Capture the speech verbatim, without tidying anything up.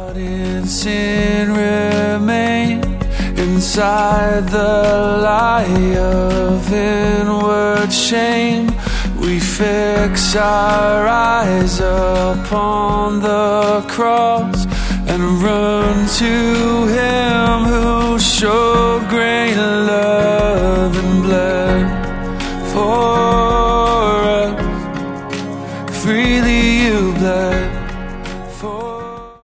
But in sin remain inside the lie of inward shame. We fix our eyes upon the cross and run to Him who showed great love and bled for